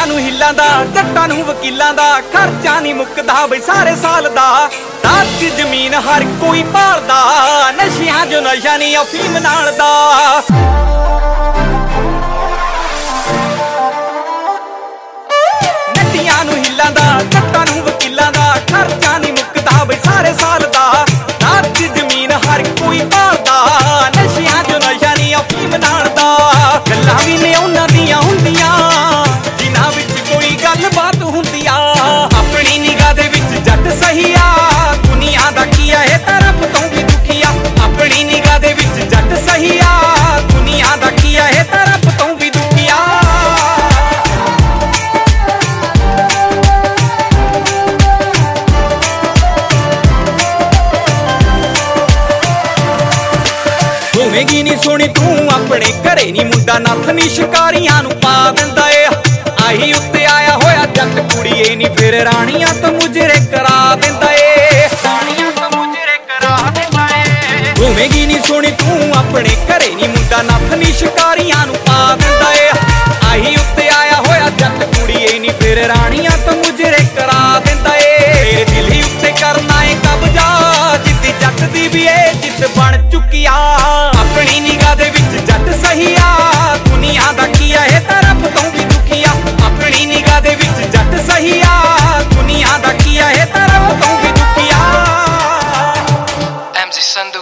ਨੱਤੀਆਂ ਨੂੰ ਹਿੱਲਾਂ ਦਾ ਜੱਟਾਂ ਨੂੰ ਵਕੀਲਾਂ ਦਾ ਖਰਚਾ ਨਹੀਂ ਮੁੱਕਦਾ ਬਈ ਸਾਰੇ ਸਾਲ ਦਾ। ਰਾਤ ਦੀ ਜ਼ਮੀਨ ਹਰ ਕੋਈ ਭਾਲਦਾ ਨਸ਼ਿਆਂ ਜੋ ਨਸ਼ਾ ਨਹੀਂ ਅਫੀਮ ਨਾਲ ਦਾ। ਨੱਤੀਆਂ ਨੂੰ ਹਿੱਲਾਂ ਦਾ ਜੱਟਾਂ ਨੂੰ ਵਕੀਲਾਂ ਦਾ ਖਰਚਾ ਨਹੀਂ ਮੁੱਕਦਾ ਬਈ ਸਾਰੇ ਸਾਲ ਦਾ। ਰਾਤ ਦੀ ਜ਼ਮੀਨ ਹਰ ਕੋਈ ਭਾਲਦਾ ਨਸ਼ਿਆਂ ਜੋ ਨਸ਼ਾ ਨਹੀਂ ਅਫੀਮ ਨਾਲ ਦਾ। ਗੱਲਾਂ ਵੀ ਨੇ ਉਹਨਾਂ ਦੀਆਂ ਹੁੰਦੀਆਂ ਜਿਨ੍ਹਾਂ ਵਿੱਚ ਕੋਈ ਗੱਲਬਾਤ ਹੁੰਦੀ ਆ। ਆਪਣੀ ਨਿਗਾਹ ਦੇ ਵਿੱਚ ਜੱਟ ਸਹੀ ਆ ਦੁਨੀਆ ਦਾ ਕੀ ਆ ਇਹ ਤਾਂ ਰੱਬ ਤੋਂ ਵੀ ਦੁਖੀ ਆ। ਆਪਣੀ ਨਿਗਾਹ ਦੇ ਵਿੱਚ ਜੱਟ ਸਹੀ ਆ ਦੁਨੀਆ ਦਾ ਕੀ ਆ ਇਹ ਤਾਂ ਰੱਬ ਤੋਂ ਵੀ ਦੁਖੀ ਆ। ਹੋਵੇਗੀ ਨੀ ਸੋਹਣੀ ਤੂੰ ਆਪਣੇ ਘਰੇ ਨੀ ਮੁੰਡਾ ਨੱਥ ਨੀ ਸ਼ਿਕਾਰੀਆਂ ਨੂੰ ਪਾ ਦਿੰਦਾ ਏ। ਆਹੀ ਉੱਤੇ ਆਇਆ ਹੋਇਆ ਜੱਟ ਕੁੜੀਏ ਨੀ ਫਿਰ ਰਾਣੀਆਂ ਤੋਂ ਮੁਜਰੇ ਕਰਾ ਦਿੰਦਾ ਏ। ਰਾਣੀਆਂ ਤੋਂ ਮੁਜਰੇ ਕਰਾ ਦਿੰਦਾ ਏ। ਹੋਵੇਗੀ ਨੀ ਸੋਹਣੀ ਤੂੰ ਆਪਣੇ ਘਰੇ ਨੀ ਮੁੰਡਾ ਨੱਥ ਨੀ ਸ਼ਿਕਾਰੀਆਂ ਨੂੰ ਪਾ ਦਿੰਦਾ ਏ। ਆਹੀ ਉੱਤੇ ਆਇਆ ਹੋਇਆ ਜੱਟ ਕੁੜੀਏ ਨੀ ਫਿਰ ਰਾਣੀਆਂ ਤੋਂ ਮੁਜਰੇ ਕਰਾ ਦਿੰਦਾ ਏ। ਤੇਰੇ ਦਿਲ ਹੀ ਉੱਤੇ ਕਰਨਾ ਏ ਕਬਜ਼ਾ ਜਿੱਦੀ ਜੱਟ ਦੀ ਵੀ ਏ ਜਿੱਤ ਬਣ ਚੁੱਕੀ ਆ। ਆਪਣੀ ਨਿਗਾਹ ਦੇ ਵਿੱਚ ਜੱਟ ਸਹੀ ਆ ਦੁਨੀਆ ਦਾ ਕੀ ਆ ਇਹ ਤਾਂ ਰੱਬ ਤੋਂ ਵੀ ਦੁਖੀ ਆ। ਆਪਣੀ ਨਿਗਾਹ ਦੇ ਵਿੱਚ ਜੱਟ ਸਹੀ ਆ ਦੁਨੀਆ ਦਾ ਕੀ ਆ ਇਹ ਤਾਂ ਰੱਬ ਤੋਂ ਵੀ ਦੁਖੀ ਆ। MC Sandu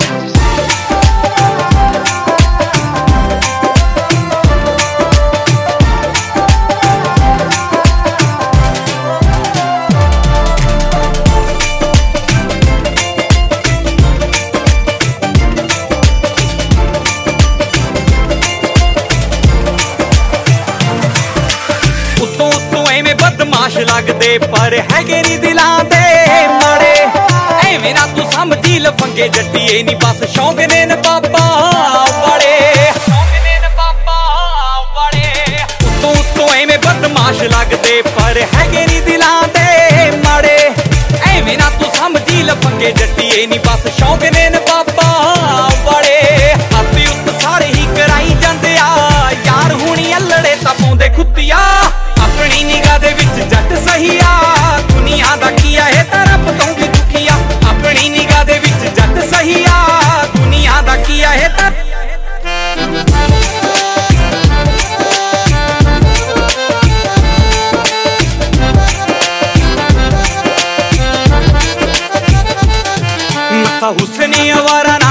ਬਦਮਾਸ਼ ਲੱਗਦੇ ਪਰ ਹੈਗੇ ਨੀ ਦਿਲਾਂ ਦੇ ਮਾੜੇ। ਐਵੇਂ ਨਾ ਤੂੰ ਸਮਝੀ ਲਫੰਗੇ ਜੱਟੀਏ ਨੀ ਬਸ ਸ਼ੌਂਕ ਨੇ ਨ ਬਾਬਾ ਵਾਲੇ। ਸ਼ੌਂਕ ਨੇ ਨ ਬਾਬਾ ਵਾਲੇ। ਉੱਤੋਂ ਐਵੇਂ ਬਦਮਾਸ਼ ਲੱਗਦੇ ਪਰ ਹੈਗੇ ਨੀ ਦਿਲਾਂ ਦੇ ਮਾੜੇ। ਐਵੇਂ ਨਾ ਤੂੰ ਸਮਝੀ ਲਫੰਗੇ ਜੱਟੀਏ ਨੀ ਬਸ ਸ਼ੌਂਕ ਨੇ ਨ ਬਾਬਾ ਵਾਲੇ। ਆਪੇ ਉੱਤ ਸਾਰੇ ਹੀ ਕਰਾਈ ਜਾਂਦੇ ਆ ਯਾਰ ਹੁਣੀ ਅਲੜੇ ਤਾਂ ਪਾਉਂਦੇ ਖੁੱਤੀਆ। ਆਪਣੀ ਨਿਗਾਹ ਦੇ ਵਿੱਚ ਜੱਟ ਸਹੀ ਆ ਦੁਨੀਆ ਦਾ ਕੀ ਆ ਇਹ ਤਾਂ ਰੱਬ ਤੋਂ ਵੀ ਦੁਖੀ ਆ। ਆਪਣੀ ਨਿਗਾਹ ਦੇ ਵਿੱਚ ਜੱਟ ਸਹੀ ਆ ਦੁਨੀਆ ਦਾ ਕੀ ਆ ਇਹ ਤਾਂ। ਮੱਥਾ ਹੁਸਨੇ ਅਵਾਰਾ